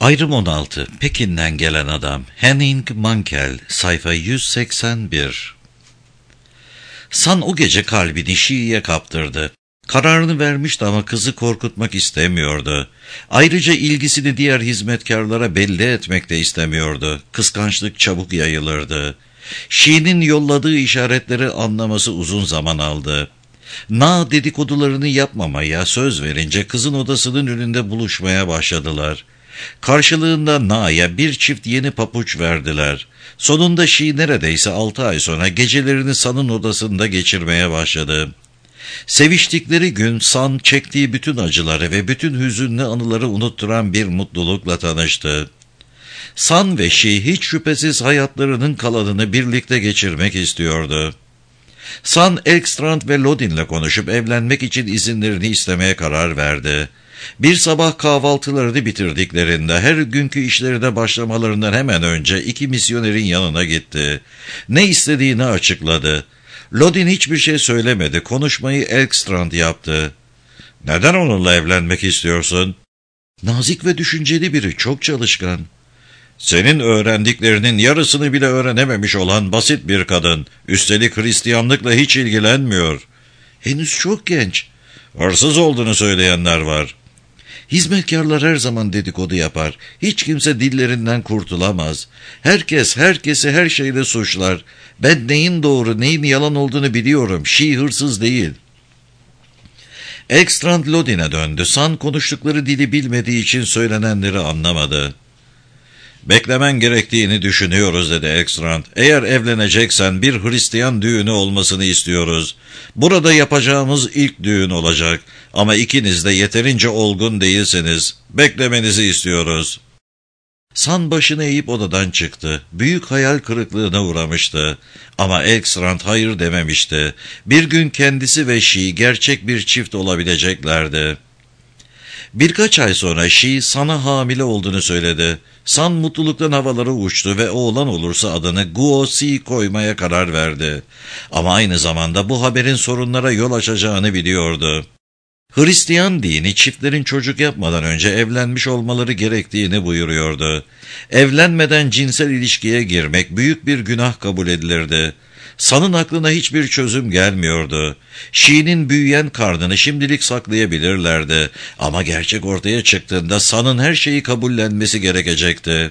Ayrım 16. Pekin'den gelen adam. Henning Mankell. Sayfa 181. San o gece kalbini Şii'ye kaptırdı. Kararını vermişti ama kızı korkutmak istemiyordu. Ayrıca ilgisini diğer hizmetkarlara belli etmek de istemiyordu. Kıskançlık çabuk yayılırdı. Şii'nin yolladığı işaretleri anlaması uzun zaman aldı. Na dedikodularını yapmamaya söz verince kızın odasının önünde buluşmaya başladılar. Karşılığında Na'ya bir çift yeni papuç verdiler. Sonunda Şii neredeyse 6 ay sonra gecelerini San'ın odasında geçirmeye başladı. Seviştikleri gün San çektiği bütün acıları ve bütün hüzünlü anıları unutturan bir mutlulukla tanıştı. San ve Şii hiç şüphesiz hayatlarının kalanını birlikte geçirmek istiyordu. San, Ekstrand ve Lodin'le konuşup evlenmek için izinlerini istemeye karar verdi. Bir sabah kahvaltılarını bitirdiklerinde her günkü işlerine başlamalarından hemen önce iki misyonerin yanına gitti. Ne istediğini açıkladı. Lodin hiçbir şey söylemedi. Konuşmayı Ekstrand yaptı. "Neden onunla evlenmek istiyorsun?" "Nazik ve düşünceli biri, çok çalışkan." "Senin öğrendiklerinin yarısını bile öğrenememiş olan basit bir kadın. Üstelik Hristiyanlıkla hiç ilgilenmiyor." "Henüz çok genç." "Hırsız olduğunu söyleyenler var." "Hizmetkarlar her zaman dedikodu yapar. Hiç kimse dillerinden kurtulamaz. Herkes herkesi her şeyle suçlar. Ben neyin doğru, neyin yalan olduğunu biliyorum. Şii hırsız değil." Ekstrand Lodin'e döndü. San konuştukları dili bilmediği için söylenenleri anlamadı. "Beklemen gerektiğini düşünüyoruz," dedi Ekstrand. "Eğer evleneceksen bir Hristiyan düğünü olmasını istiyoruz. Burada yapacağımız ilk düğün olacak. Ama ikiniz de yeterince olgun değilsiniz. Beklemenizi istiyoruz." San başını eğip odadan çıktı. Büyük hayal kırıklığına uğramıştı. Ama Ekstrand hayır dememişti. Bir gün kendisi ve Şii gerçek bir çift olabileceklerdi. Birkaç ay sonra Şii San'a hamile olduğunu söyledi. San mutluluktan havalara uçtu ve oğlan olursa adını Guo-Si koymaya karar verdi. Ama aynı zamanda bu haberin sorunlara yol açacağını biliyordu. Hristiyan dini çiftlerin çocuk yapmadan önce evlenmiş olmaları gerektiğini buyuruyordu. Evlenmeden cinsel ilişkiye girmek büyük bir günah kabul edilirdi. San'ın aklına hiçbir çözüm gelmiyordu. Şii'nin büyüyen karnını şimdilik saklayabilirlerdi. Ama gerçek ortaya çıktığında San'ın her şeyi kabullenmesi gerekecekti.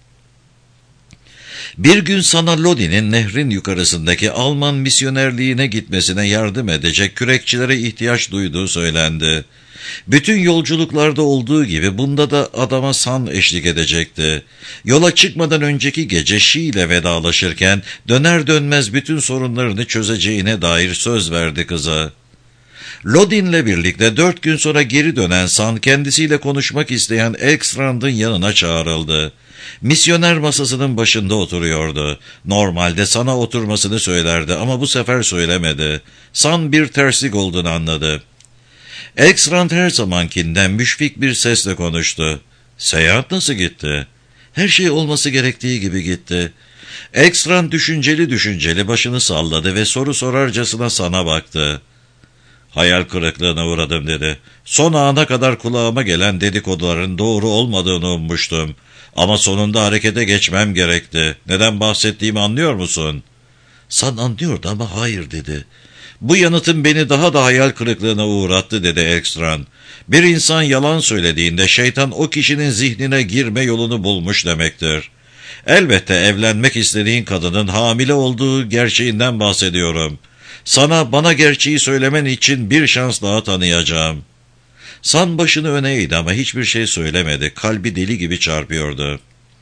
Bir gün San'a Lodin'in nehrin yukarısındaki Alman misyonerliğine gitmesine yardım edecek kürekçilere ihtiyaç duyduğu söylendi. Bütün yolculuklarda olduğu gibi bunda da adama San eşlik edecekti. Yola çıkmadan önceki gece Şii ile vedalaşırken döner dönmez bütün sorunlarını çözeceğine dair söz verdi kıza. Lodin'le birlikte 4 gün sonra geri dönen San kendisiyle konuşmak isteyen Ekstrand'ın yanına çağrıldı. Misyoner masasının başında oturuyordu. Normalde San'a oturmasını söylerdi ama bu sefer söylemedi. San bir terslik olduğunu anladı. Ekstrand her zamankinden müşfik bir sesle konuştu. "Seyahat nasıl gitti?" "Her şey olması gerektiği gibi gitti." Ekstrand düşünceli başını salladı ve soru sorarcasına San'a baktı. "Hayal kırıklığına uğradım," dedi. "Son ana kadar kulağıma gelen dedikoduların doğru olmadığını ummuştum. Ama sonunda harekete geçmem gerekti. Neden bahsettiğimi anlıyor musun?" San anlıyordu ama hayır dedi. "Bu yanıtın beni daha da hayal kırıklığına uğrattı," dedi Ekstrand. "Bir insan yalan söylediğinde şeytan o kişinin zihnine girme yolunu bulmuş demektir. Elbette evlenmek istediğin kadının hamile olduğu gerçeğinden bahsediyorum. Sana bana gerçeği söylemen için bir şans daha tanıyacağım." San başını öne eğdi ama hiçbir şey söylemedi. Kalbi deli gibi çarpıyordu.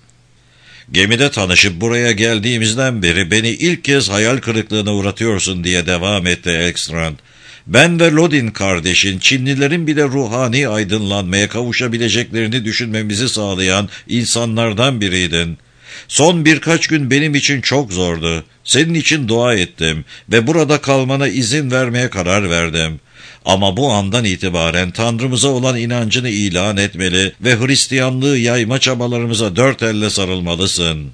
"Gemide tanışıp buraya geldiğimizden beri beni ilk kez hayal kırıklığına uğratıyorsun," diye devam etti Ekstrand. "Ben ve Lodin kardeşin Çinlilerin bile ruhani aydınlanmaya kavuşabileceklerini düşünmemizi sağlayan insanlardan biriydin. Son birkaç gün benim için çok zordu. Senin için dua ettim ve burada kalmana izin vermeye karar verdim. Ama bu andan itibaren Tanrımıza olan inancını ilan etmeli ve Hristiyanlığı yayma çabalarımıza dört elle sarılmalısın."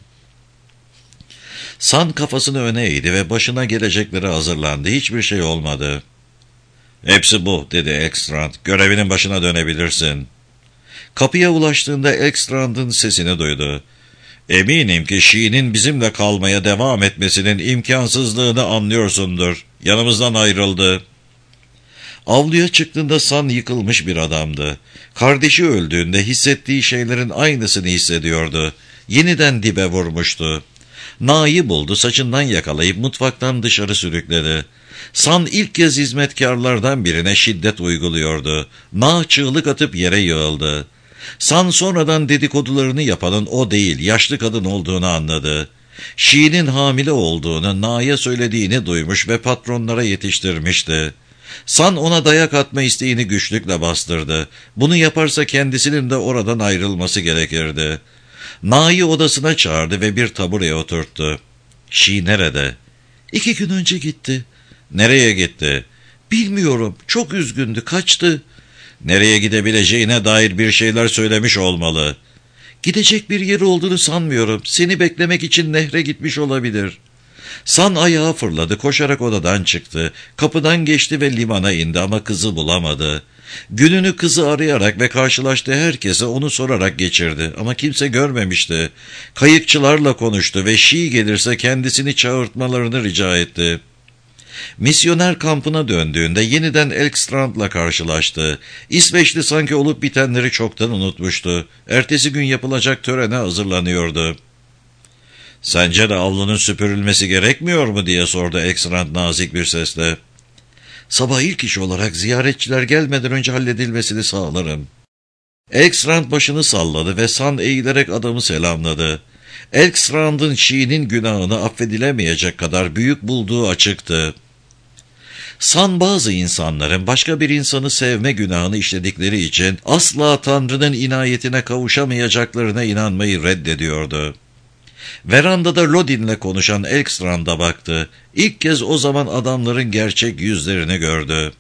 San kafasını öne eğdi ve başına geleceklere hazırlandı. Hiçbir şey olmadı. "Hepsi bu," dedi Ekstrand. "Görevinin başına dönebilirsin." Kapıya ulaştığında Ekstrand'ın sesini duydu. "Eminim ki Şi'nin bizimle kalmaya devam etmesinin imkansızlığını anlıyorsundur. Yanımızdan ayrıldı." Avluya çıktığında San yıkılmış bir adamdı. Kardeşi öldüğünde hissettiği şeylerin aynısını hissediyordu. Yeniden dibe vurmuştu. Na'yı buldu, saçından yakalayıp mutfaktan dışarı sürükledi. San ilk kez hizmetkarlardan birine şiddet uyguluyordu. Na çığlık atıp yere yığıldı. San sonradan dedikodularını yapanın o değil, yaşlı kadın olduğunu anladı. Şi'nin hamile olduğunu, Na'ya söylediğini duymuş ve patronlara yetiştirmişti. San ona dayak atma isteğini güçlükle bastırdı. Bunu yaparsa kendisinin de oradan ayrılması gerekirdi. Na'yı odasına çağırdı ve bir tabureye oturttu. "Şi nerede?" "2 gün önce gitti." "Nereye gitti?" "Bilmiyorum, çok üzgündü, kaçtı." "Nereye gidebileceğine dair bir şeyler söylemiş olmalı." "Gidecek bir yeri olduğunu sanmıyorum. Seni beklemek için nehre gitmiş olabilir." San ayağa fırladı, koşarak odadan çıktı. Kapıdan geçti ve limana indi ama kızı bulamadı. Gününü kızı arayarak ve karşılaştığı herkese onu sorarak geçirdi ama kimse görmemişti. Kayıkçılarla konuştu ve Şi gelirse kendisini çağırtmalarını rica etti. Misyoner kampına döndüğünde yeniden Ekstrand'la karşılaştı. İsveçli sanki olup bitenleri çoktan unutmuştu. Ertesi gün yapılacak törene hazırlanıyordu. "Sence de avlunun süpürülmesi gerekmiyor mu?" diye sordu Ekstrand nazik bir sesle. "Sabah ilk iş olarak ziyaretçiler gelmeden önce halledilmesini sağlarım." Ekstrand başını salladı ve San eğilerek adamı selamladı. Ekstrand'ın Şi'nin günahını affedilemeyecek kadar büyük bulduğu açıktı. San bazı insanların başka bir insanı sevme günahını işledikleri için asla Tanrı'nın inayetine kavuşamayacaklarına inanmayı reddediyordu. Verandada Lodin'le konuşan Ekstrand'a baktı. İlk kez o zaman adamların gerçek yüzlerini gördü.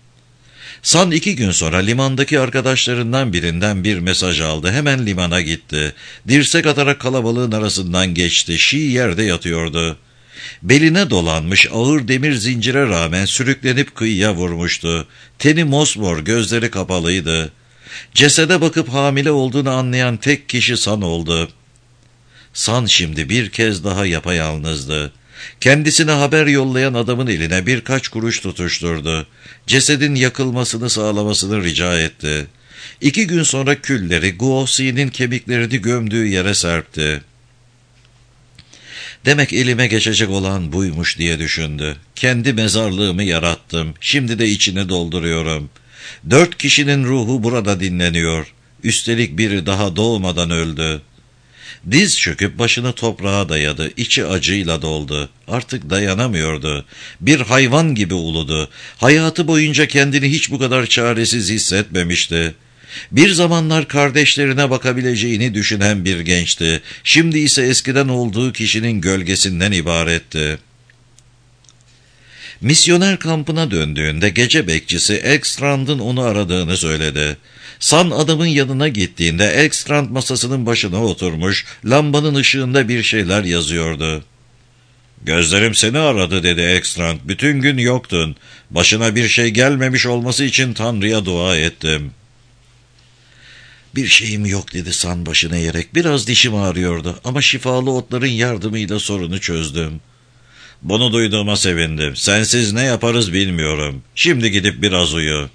San 2 gün sonra limandaki arkadaşlarından birinden bir mesaj aldı. Hemen limana gitti. Dirsek atarak kalabalığın arasından geçti. Şi yerde yatıyordu. Beline dolanmış ağır demir zincire rağmen sürüklenip kıyıya vurmuştu. Teni mosmor, gözleri kapalıydı. Cesede bakıp hamile olduğunu anlayan tek kişi San oldu. San şimdi bir kez daha yapayalnızdı. Kendisine haber yollayan adamın eline birkaç kuruş tutuşturdu. Cesedin yakılmasını sağlamasını rica etti. 2 gün sonra külleri Guosi'nin kemiklerini gömdüğü yere serpti. "Demek elime geçecek olan buymuş" diye düşündü. "Kendi mezarlığımı yarattım. Şimdi de içini dolduruyorum. 4 kişinin ruhu burada dinleniyor. Üstelik biri daha doğmadan öldü." Diz çöküp başını toprağa dayadı. İçi acıyla doldu. Artık dayanamıyordu. Bir hayvan gibi uludu. Hayatı boyunca kendini hiç bu kadar çaresiz hissetmemişti. Bir zamanlar kardeşlerine bakabileceğini düşünen bir gençti. Şimdi ise eskiden olduğu kişinin gölgesinden ibaretti. Misyoner kampına döndüğünde gece bekçisi Ekstrand'ın onu aradığını söyledi. San adamın yanına gittiğinde Ekstrand masasının başına oturmuş, lambanın ışığında bir şeyler yazıyordu. "Gözlerim seni aradı" dedi Ekstrand. "Bütün gün yoktun. Başına bir şey gelmemiş olması için Tanrı'ya dua ettim." "Bir şeyim yok" dedi San başını eğerek. "Biraz dişim ağrıyordu ama şifalı otların yardımıyla sorunu çözdüm." "Bunu duyduğuma sevindim. Sensiz ne yaparız bilmiyorum. Şimdi gidip biraz uyu."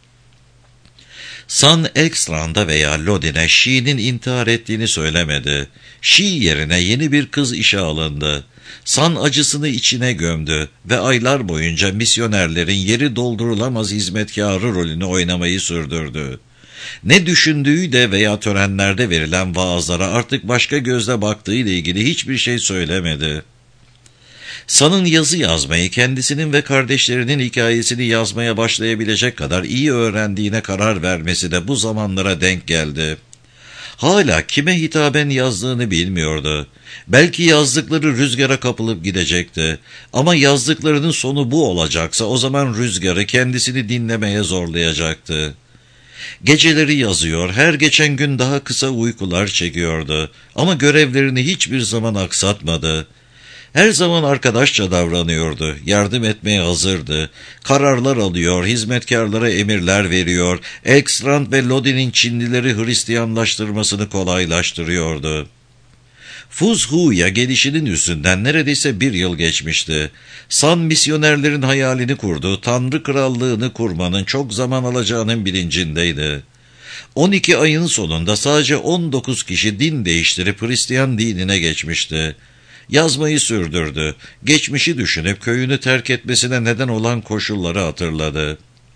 San Ekstrand'a veya Lodin'e Şi'nin intihar ettiğini söylemedi. Şi yerine yeni bir kız işe alındı. San acısını içine gömdü ve aylar boyunca misyonerlerin yeri doldurulamaz hizmetkarı rolünü oynamayı sürdürdü. Ne düşündüğü de veya törenlerde verilen vaazlara artık başka gözle baktığıyla ilgili hiçbir şey söylemedi. San'ın yazı yazmayı, kendisinin ve kardeşlerinin hikayesini yazmaya başlayabilecek kadar iyi öğrendiğine karar vermesi de bu zamanlara denk geldi. Hala kime hitaben yazdığını bilmiyordu. Belki yazdıkları rüzgara kapılıp gidecekti. Ama yazdıklarının sonu bu olacaksa o zaman rüzgarı kendisini dinlemeye zorlayacaktı. Geceleri yazıyor, her geçen gün daha kısa uykular çekiyordu. Ama görevlerini hiçbir zaman aksatmadı. Her zaman arkadaşça davranıyordu, yardım etmeye hazırdı, kararlar alıyor, hizmetkarlara emirler veriyor, Elkstrand ve Lodi'nin Çinlileri Hristiyanlaştırmasını kolaylaştırıyordu. Fuzhu'ya gelişinin üstünden neredeyse 1 yıl geçmişti. San misyonerlerin hayalini kurdu, Tanrı Krallığını kurmanın çok zaman alacağının bilincindeydi. 12 ayın sonunda sadece 19 kişi din değiştirip Hristiyan dinine geçmişti. Yazmayı sürdürdü. Geçmişi düşünüp köyünü terk etmesine neden olan koşulları hatırladı.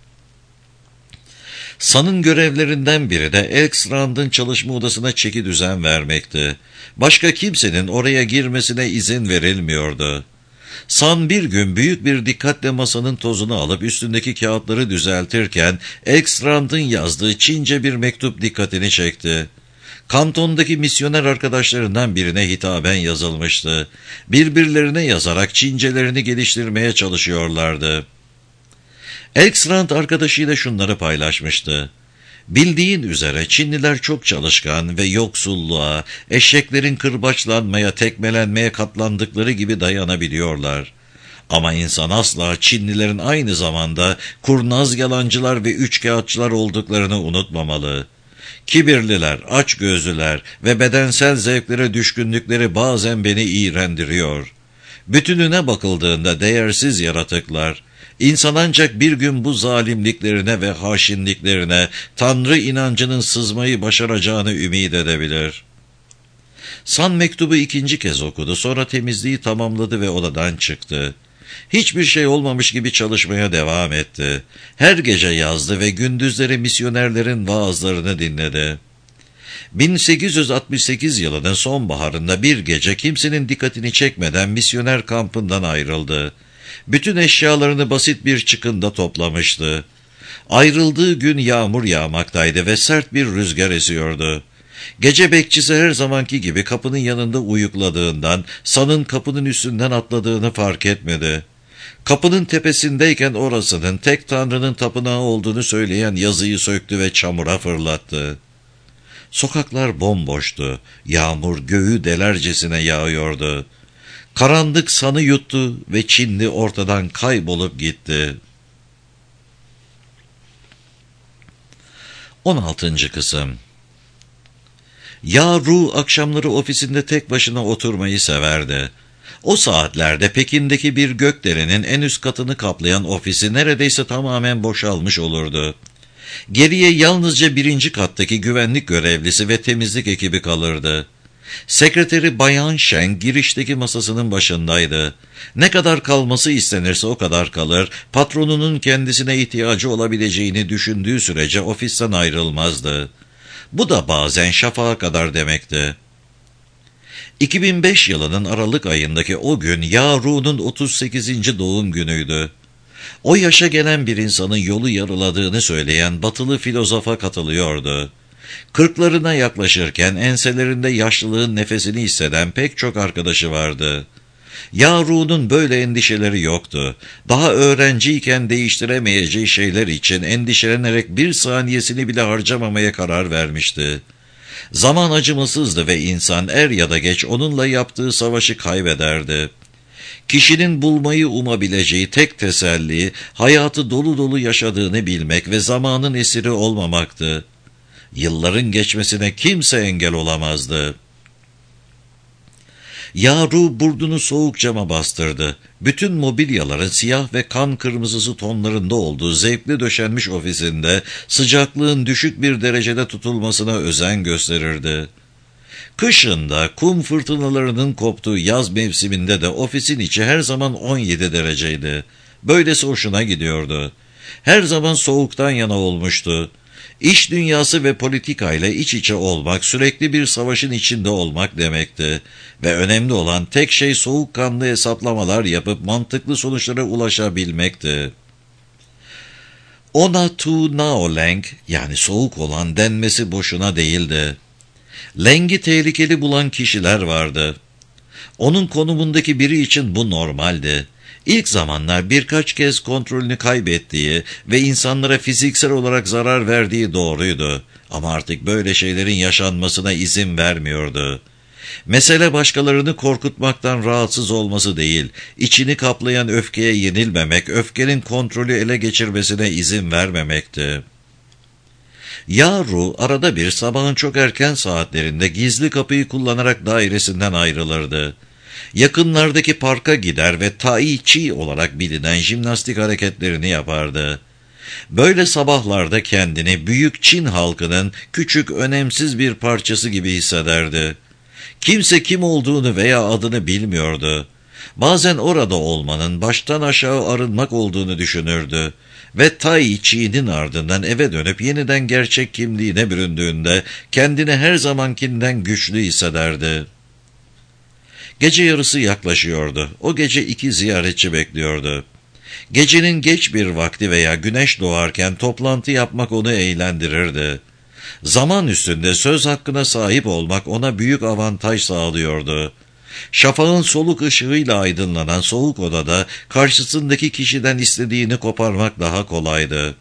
San'ın görevlerinden biri de Elkstrand'ın çalışma odasına çeki düzen vermekti. Başka kimsenin oraya girmesine izin verilmiyordu. San bir gün büyük bir dikkatle masanın tozunu alıp üstündeki kağıtları düzeltirken Elkstrand'ın yazdığı Çince bir mektup dikkatini çekti. Kantondaki misyoner arkadaşlarından birine hitaben yazılmıştı. Birbirlerine yazarak Çincelerini geliştirmeye çalışıyorlardı. Elkstrand arkadaşıyla şunları paylaşmıştı. Bildiğin üzere Çinliler çok çalışkan ve yoksulluğa, eşeklerin kırbaçlanmaya, tekmelenmeye katlandıkları gibi dayanabiliyorlar. Ama insan asla Çinlilerin aynı zamanda kurnaz yalancılar ve üçkağıtçılar olduklarını unutmamalı. Kibirliler, açgözlüler ve bedensel zevklere düşkünlükleri bazen beni iğrendiriyor. Bütününe bakıldığında değersiz yaratıklar. İnsan ancak bir gün bu zalimliklerine ve haşinliklerine Tanrı inancının sızmayı başaracağını ümit edebilir. San mektubu 2. kez okudu, sonra temizliği tamamladı ve odadan çıktı. Hiçbir şey olmamış gibi çalışmaya devam etti. Her gece yazdı ve gündüzleri misyonerlerin vaazlarını dinledi. 1868 yılının sonbaharında bir gece kimsenin dikkatini çekmeden misyoner kampından ayrıldı. Bütün eşyalarını basit bir çıkında toplamıştı. Ayrıldığı gün yağmur yağmaktaydı ve sert bir rüzgar esiyordu. Gece bekçisi her zamanki gibi kapının yanında uyukladığından San'ın kapının üstünden atladığını fark etmedi. Kapının tepesindeyken orasının tek Tanrı'nın tapınağı olduğunu söyleyen yazıyı söktü ve çamura fırlattı. Sokaklar bomboştu. Yağmur göğü delercesine yağıyordu. Karanlık San'ı yuttu ve Çinli ortadan kaybolup gitti. 16. kısım. Ru akşamları ofisinde tek başına oturmayı severdi. O saatlerde Pekin'deki bir gökdelenin en üst katını kaplayan ofisi neredeyse tamamen boşalmış olurdu. Geriye yalnızca 1. kattaki güvenlik görevlisi ve temizlik ekibi kalırdı. Sekreteri Bayan Sheng girişteki masasının başındaydı. Ne kadar kalması istenirse o kadar kalır, patronunun kendisine ihtiyacı olabileceğini düşündüğü sürece ofisten ayrılmazdı. Bu da bazen şafağa kadar demekti. 2005 yılının Aralık ayındaki o gün Ru'nun 38. doğum günüydü. O yaşa gelen bir insanın yolu yarıladığını söyleyen batılı filozofa katılıyordu. 40'larına yaklaşırken enselerinde yaşlılığın nefesini hisseden pek çok arkadaşı vardı. Ru'nun böyle endişeleri yoktu. Daha öğrenciyken değiştiremeyeceği şeyler için endişelenerek bir saniyesini bile harcamamaya karar vermişti. Zaman acımasızdı ve insan er ya da geç onunla yaptığı savaşı kaybederdi. Kişinin bulmayı umabileceği tek teselli, hayatı dolu dolu yaşadığını bilmek ve zamanın esiri olmamaktı. Yılların geçmesine kimse engel olamazdı. Ru burnunu soğuk cama bastırdı. Bütün mobilyaların siyah ve kan kırmızısı tonlarında olduğu zevkli döşenmiş ofisinde sıcaklığın düşük bir derecede tutulmasına özen gösterirdi. Kışında kum fırtınalarının koptuğu yaz mevsiminde de ofisin içi her zaman 17 dereceydi. Böylesi hoşuna gidiyordu. Her zaman soğuktan yana olmuştu. İş dünyası ve politikayla iç içe olmak, sürekli bir savaşın içinde olmak demekti. Ve önemli olan tek şey soğukkanlı hesaplamalar yapıp mantıklı sonuçlara ulaşabilmekti. Ona Tu Nao Leng, yani soğuk olan denmesi boşuna değildi. Leng'i tehlikeli bulan kişiler vardı. Onun konumundaki biri için bu normaldi. İlk zamanlar birkaç kez kontrolünü kaybettiği ve insanlara fiziksel olarak zarar verdiği doğruydu. Ama artık böyle şeylerin yaşanmasına izin vermiyordu. Mesele başkalarını korkutmaktan rahatsız olması değil, içini kaplayan öfkeye yenilmemek, öfkenin kontrolü ele geçirmesine izin vermemekti. Yaru arada bir sabahın çok erken saatlerinde gizli kapıyı kullanarak dairesinden ayrılırdı. Yakınlardaki parka gider ve Tai Chi olarak bilinen jimnastik hareketlerini yapardı. Böyle sabahlarda kendini büyük Çin halkının küçük, önemsiz bir parçası gibi hissederdi. Kimse kim olduğunu veya adını bilmiyordu. Bazen orada olmanın baştan aşağı arınmak olduğunu düşünürdü. Ve Tai Chi'nin ardından eve dönüp yeniden gerçek kimliğine büründüğünde kendini her zamankinden güçlü hissederdi. Gece yarısı yaklaşıyordu. O gece 2 ziyaretçi bekliyordu. Gecenin geç bir vakti veya güneş doğarken toplantı yapmak onu eğlendirirdi. Zaman üstünde söz hakkına sahip olmak ona büyük avantaj sağlıyordu. Şafağın soluk ışığıyla aydınlanan soğuk odada karşısındaki kişiden istediğini koparmak daha kolaydı.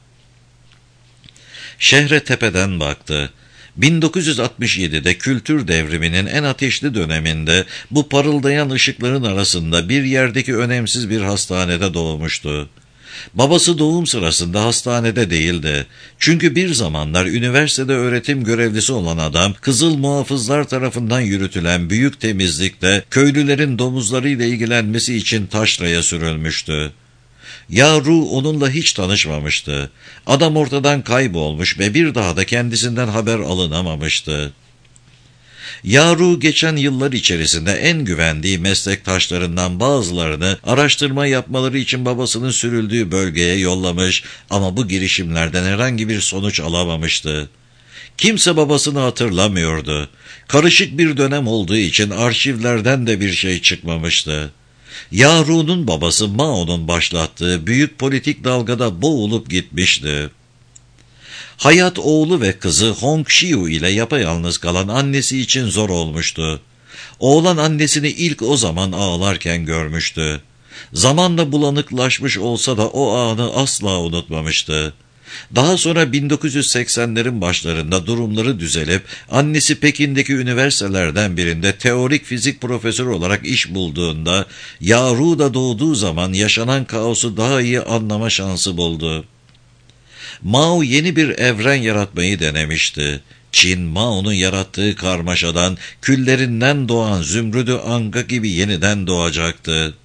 Şehre tepeden baktı. 1967'de kültür devriminin en ateşli döneminde bu parıldayan ışıkların arasında bir yerdeki önemsiz bir hastanede doğmuştu. Babası doğum sırasında hastanede değildi. Çünkü bir zamanlar üniversitede öğretim görevlisi olan adam, Kızıl Muhafızlar tarafından yürütülen büyük temizlikte köylülerin domuzlarıyla ilgilenmesi için taşraya sürülmüştü. Yaru onunla hiç tanışmamıştı. Adam ortadan kaybolmuş ve bir daha da kendisinden haber alınamamıştı. Yaru geçen yıllar içerisinde en güvendiği meslektaşlarından bazılarını araştırma yapmaları için babasının sürüldüğü bölgeye yollamış ama bu girişimlerden herhangi bir sonuç alamamıştı. Kimse babasını hatırlamıyordu. Karışık bir dönem olduğu için arşivlerden de bir şey çıkmamıştı. Yaru'nun babası Mao'nun başlattığı büyük politik dalgada boğulup gitmişti. Hayat oğlu ve kızı Hong Xiu ile yapayalnız kalan annesi için zor olmuştu. Oğlan annesini ilk o zaman ağlarken görmüştü. Zamanla bulanıklaşmış olsa da o anı asla unutmamıştı. Daha sonra 1980'lerin başlarında durumları düzelip annesi Pekin'deki üniversitelerden birinde teorik fizik profesörü olarak iş bulduğunda Yaru da doğduğu zaman yaşanan kaosu daha iyi anlama şansı buldu. Mao yeni bir evren yaratmayı denemişti. Çin, Mao'nun yarattığı karmaşadan, küllerinden doğan Zümrüdü Anka gibi yeniden doğacaktı.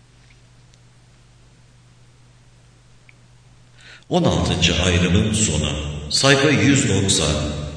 16. ayrımın sonu. Sayfa 190.